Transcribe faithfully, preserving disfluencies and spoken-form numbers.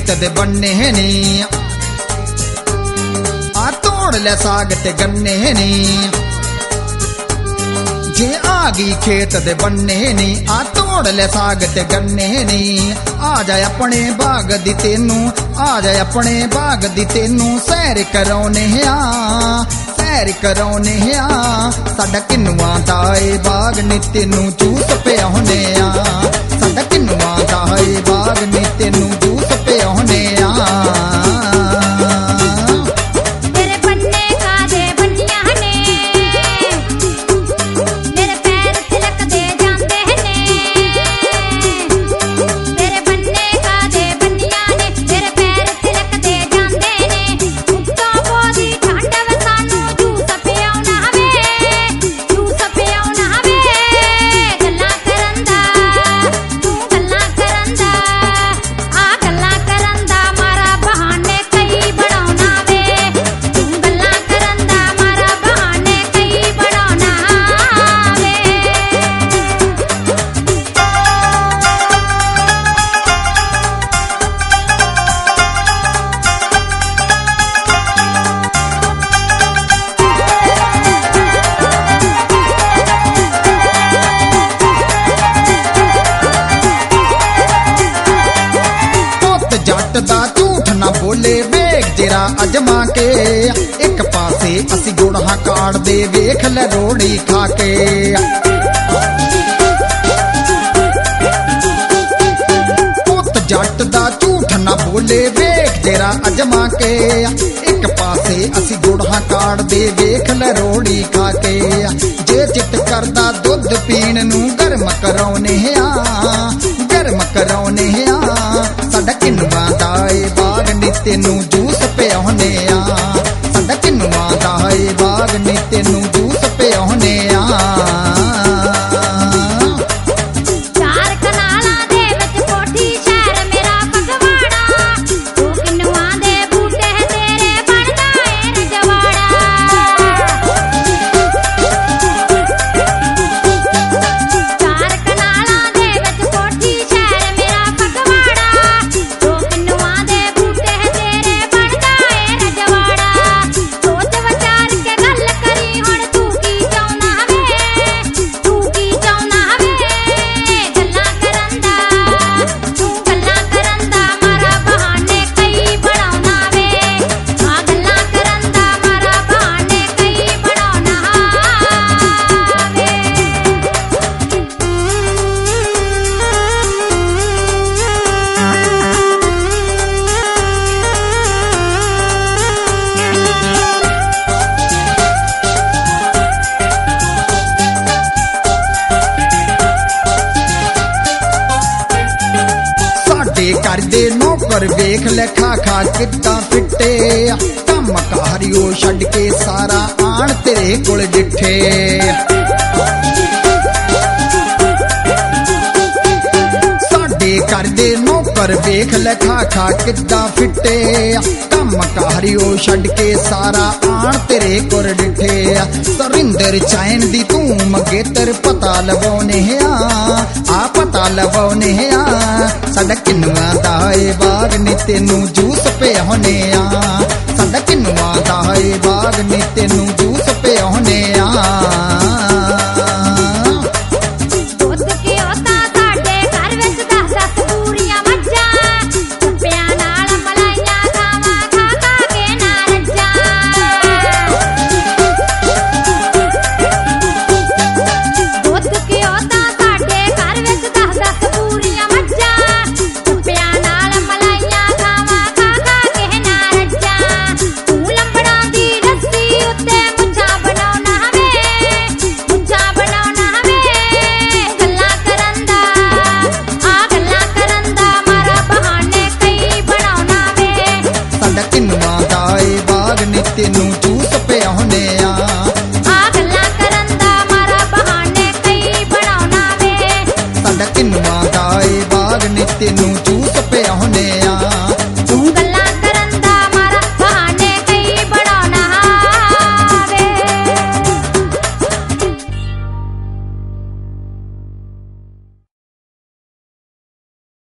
खेत दे बन्ने नी, आ तोड़ ले साग ते गन्ने नी। जे आ गई खेत दे बन्ने नी, आ तोड़ ले साग ते गन्ने नी। आ जाए अपने बाग दी तेनू, आ जाए अपने बाग दी तेनू सैर करौने आ, सैर करौने आ। साडा किन्नुआं दा ए बाग नी तेनू जूस पिआउने आ, साडा किन्नुआं दा ए बाग नी तेनू जूस पिआउने आ। दा झूठ ना बोले वेख जरा अजमा के, एक पासे असी गुणा काट दे वेख ले रोड़ी खा के। पुत जट दा झूठ ना बोले वेख जरा अजमा के, एक पासे असी गुणा काट दे वेख ले रोड़ी खा के। जे चित करदा दुध पीण नू गर्म करौने आ, गर्म करौने आ। साडा किन्नुआं दा ए बाग नी तेनू जूस पिआउने आ, साडा किन्नुआं दा ए बाग नी तेनू जूस पिआउने आ। घर दे नौकर वेख ले खा खा कित्ता फिट्टे, कम कारियो छड्ड के सारा आण तेरे कोल डिठे। साडे घर दे नौकर वेख ले खा खा कित्ता फिट्टे, कम कारियो छड्ड के सारा आण तेरे कोल डिठे। सरिंदर चैन दी तू मंगेतर पता लवाउने आ, आ पता लवाउने आ। साडा किन्नुआं दा ए बाग नी तेनू जूस पिआउने आ, साडा किन्नुआं दा ए बाग नी तेनू जूस पिआउने आ। तेनू जूस पिआउने आ, आ गल्लां करन दा मारा बहाने कई बनाउणा वे। साडा किन्नुआं दा ए बाग नी तेनू जूस पिआउने